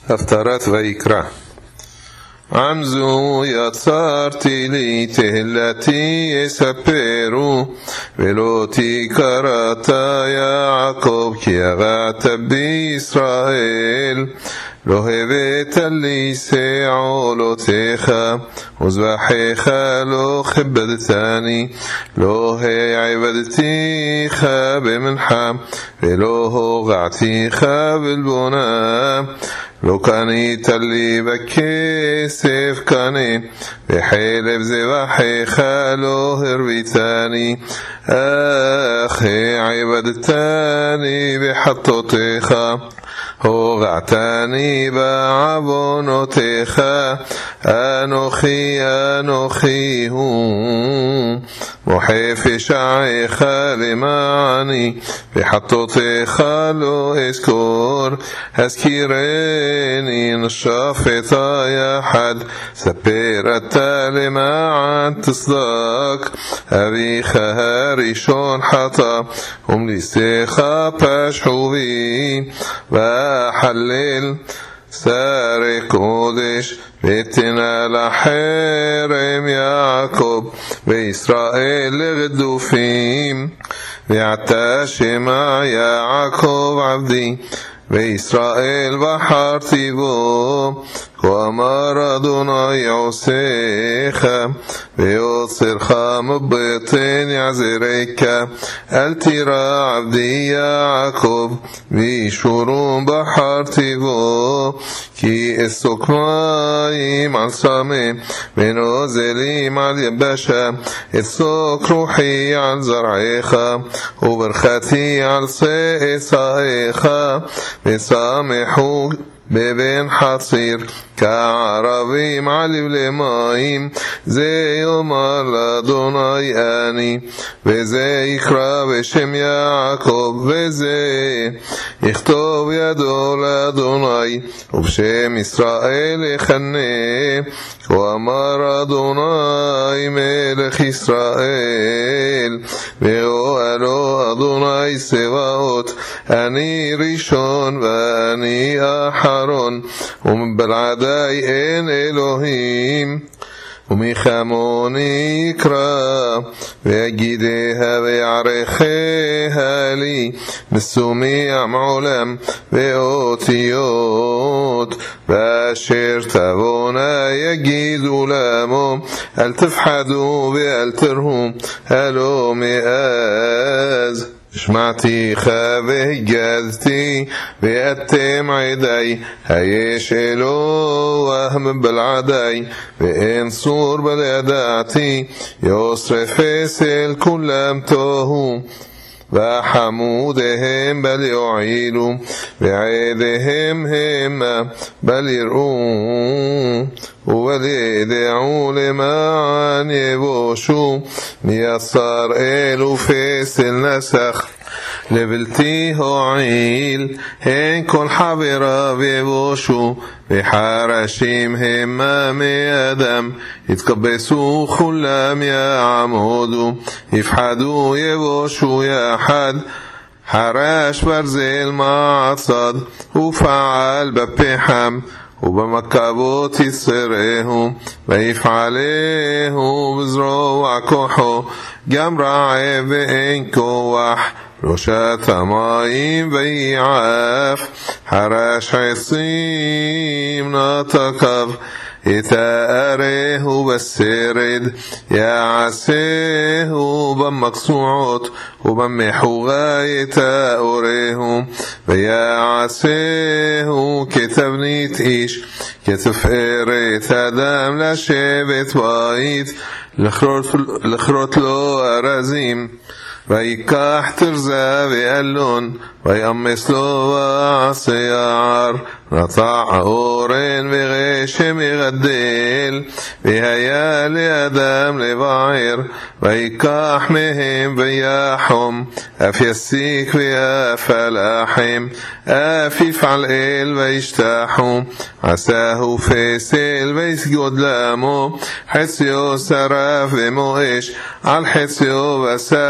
הפטרת ויקרא. עם זו יצרתי לי תהילתי יספרו, ולא תקראת יעקב כי יראת בישראל. לא הבאת לי שעולותיך וזבחיך לא כבדתני. לא העבדתיך במנחה ולא הוגעתיך בלבונה. לא קנית לי בכסף קנה, בחלב זבחיך לא הרביתני. אך עבדתני בחטאותיך, הוגעתני בעוונותיך. אנוכי הוא מוחה פשעיך למעני, בחטאותיך לא אזכור. הזכירני נשפט יחד, ספר אתה למען תצדק. אביך הראשון חטא ומליסתך פשעו בי. ואחלל שרי קודש ותנה לחרם יעקב וישראל לגדופים. ועתה שמע יעקב עבדי וישראל בחרתי בו. כה אמר אדוני עושיך ויוצרך מבטן יעזרך. אל תירא עבדי יעקב וישורום בחרתי בו. כי אסוק מים על סמי ונוזלים על יבשה. אסוק רוחי על זרעך וברכתי על שעשאיך. ושמחו בבן חציר כערבים עליו למים. זה יאמר לאדוני אני, וזה יקרא בשם יעקב, וזה יכתוב ידו לאדוני ובשם ישראל יכנה. כה אמר אדוני מלך ישראל ואוהלו אדוני צבאות. אני ראשון ואני אחרון, ומבלעדי אין אלוהים. ומחמוני יקרא ויגידיה ויערכיה לי. מסומיע מעולם ואותיות, ואשר תבונה יגידו למו. אל תפחדו ואל תרהו, הלא מאז שמעתיך והגדתי ואתם עדי. היש אלוה מבלעדי ואין צור בלעדתי. יוסרף אסל כולם תוהו, וחמודיהם בל יועילו ועדיהם המה בל יראו. ובל ידעו למען יבושו. מיצר אלו פסל נסח לבלתי הועיל. הן כל חבריו יבושו וחרשים המה מאדם. יתקבסו כולם יעמודו, יפחדו יבושו יחד. חרש ברזל מעצד ופעל בפחם, ובמקבות יצרהו ויפעלהו בזרוע כוחו. גם רעב ואין כוח, ראשת המים ויעף. חרש עצים נתקיו, יתארהו בסרד. יעשהו במקצועות ובמחוגה יתארהו. ויעשהו כתבנית איש, כתפארת אדם לשבת בית, לכרות לו ארזים. ויקח תרזה ואלון ויאמס לו ועשה יער. נטע אורן וגשם יגדל, והיה לאדם לבער. ויקח מהם ויחום, אף יסיק ואף הלחם. אף יפעל אל וישתחו, עשהו פסל ויסגוד למו. חציו שרף ומואש, על חציו בשר יאכל.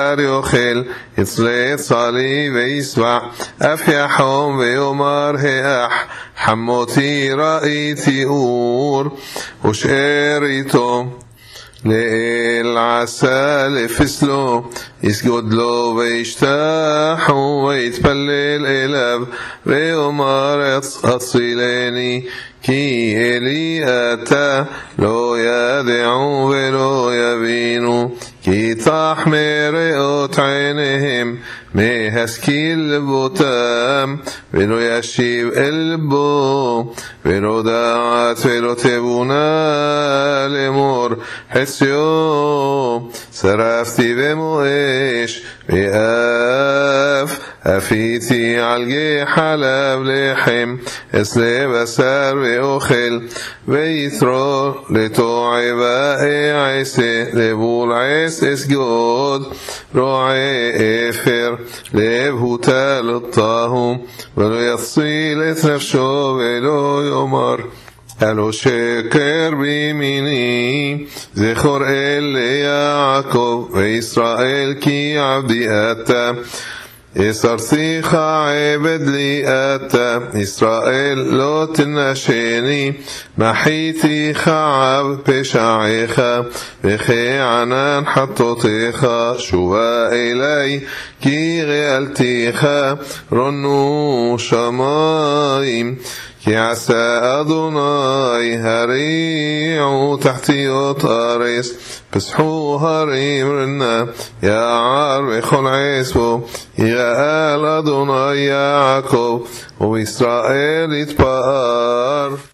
ואוכל, יצלץ עלי וישבע, אף יחום ויאמר האח, חמותי ראיתי אור, ושאר איתו. לאל עשה לפסלו, יסגוד לו וישתחו ויתפלל אליו, ויאמר אצילני, כי אלי אתה, לא ידעו ולא יבינו, כי תחמר ריאות עיניהם, מהשכיל לבותם, ולא ישיב אל לבו, ולא דעת ולא תבונה לאמור, חציו שרפתי במואש, ואף אפיתי על גחלב לחם, אסלה בשר ואוכל, ויתרו לתועבה עשה, לבול עש אסגוד, רועי אפר, לב הוטל לטהו, ולא יציל את נפשו ולא יאמר, הלא שקר בימיני, זכור אל ליעקב וישראל כי עבדי אתה, אסרתיך עבד לי אתה, ישראל לא תנשני, מחיתיך עב פשעיך, וכענן חטאותיך, שובה אלי, כי גאלתיך, רונו שמיים, כי עשה אדוני הריעו תחתיות ארץ, פסחו הרים רנה, יער וכל עשבו, יגאל אדוני יעקב, ובישראל יתפאר.